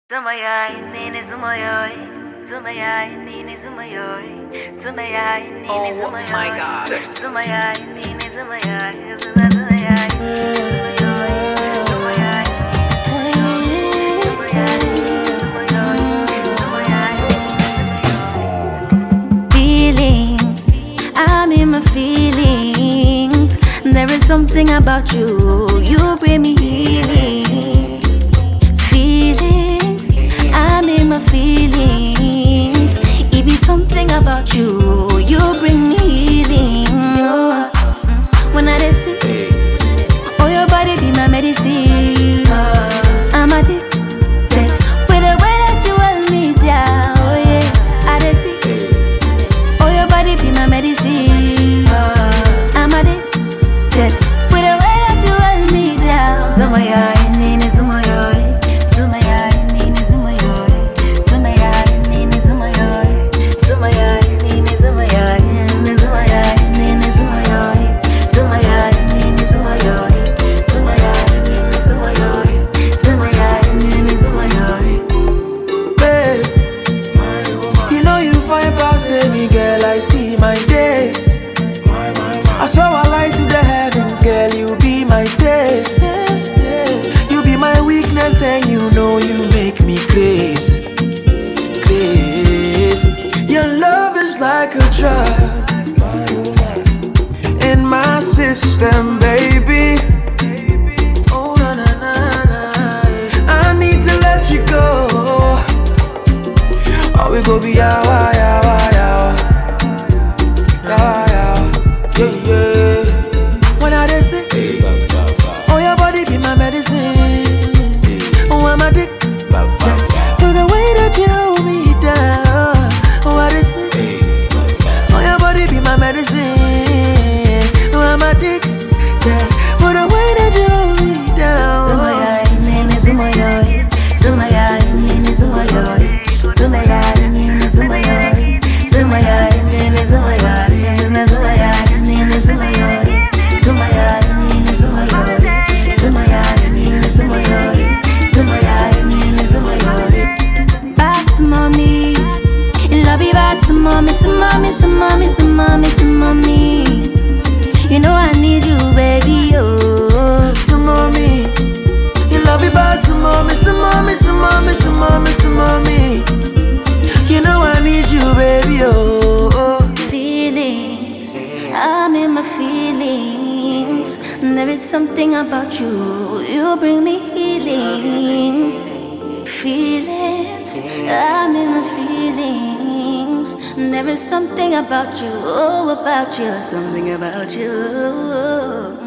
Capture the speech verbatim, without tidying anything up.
Zumaya nini zumayoy, Zumaya nini zumayoy, Zumaya nini Oh my God. Zumaya nini zumayoy, Zumaya Feelings, I'm in my feelings. There is something about you, you bring me healing. My feelings, it be something about you, you bring me healing. Oh, when I see, oh your body be my medicine. I'm addicted with the way that you hold me down. Oh yeah, I see, oh your body be my medicine. I'm addicted with the way that you hold me down. So my eye, nini, so my eye. I see my days. I swear I lie to the heavens, girl. You be my taste. You be my weakness, and you know you make me crazy, crazy. Your love is like a drug in my system, baby. Oh na na na na. I need to let you go, or we go be yawa yawa yawa. Yeah, yeah, yeah, yeah. When I say, oh your body be my medicine. Oh I'm addicted to the way that you hold me down. Oh I say, oh your body be my medicine. Oh I'm addicted to the way that you hold me down. Zumaya, nini, zumaya, zumaya, nini, zumaya, zumaya, nini, zumaya, zumaya, nini, zumaya. Mommy, some mommy, some mommy, some mommy, some mommy. You know I need you, baby, oh. Some mommy, you love me bad. Some mommy, some mommy, some mommy, some mommy, some mommy. You know I need you, baby, oh. Feelings, I'm in my feelings. There is something about you, you bring me healing. Feelings, I'm in my feelings. There is something about you, oh, about you, something about you.